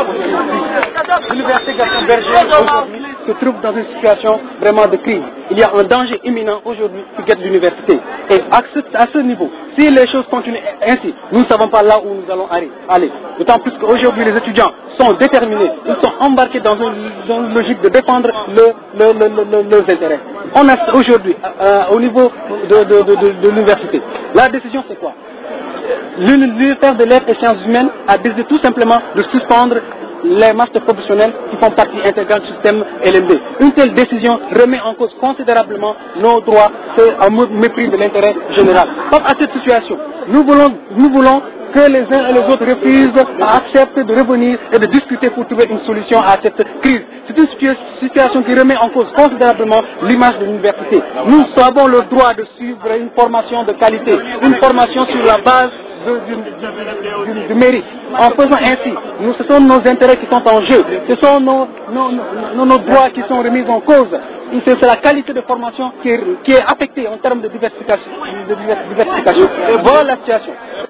L'université Gaston Berger aujourd'hui se trouve dans une situation vraiment de crise. Il y a un danger imminent aujourd'hui qui guette l'université. Et à ce niveau, si les choses continuent ainsi, nous ne savons pas là où nous allons aller. D'autant plus qu'aujourd'hui les étudiants sont déterminés, ils sont embarqués dans une logique de défendre leurs intérêts. On a aujourd'hui, au niveau de l'université, la décision c'est quoi? L'univers de lettres et sciences humaines a décidé tout simplement de suspendre les masters professionnels qui font partie intégrante du système LMD. Une telle décision remet en cause considérablement nos droits au mépris de l'intérêt général. Face à cette situation, nous voulons que les uns et les autres refusent, acceptent de revenir et de discuter pour trouver une solution à cette crise. C'est une situation qui remet en cause considérablement l'image de l'université. Nous avons le droit de suivre une formation de qualité, une formation sur la base du mérite. En faisant ainsi, ce sont nos intérêts qui sont en jeu, ce sont nos droits qui sont remis en cause. C'est la qualité de formation qui est affectée en termes de diversification. Voilà la situation.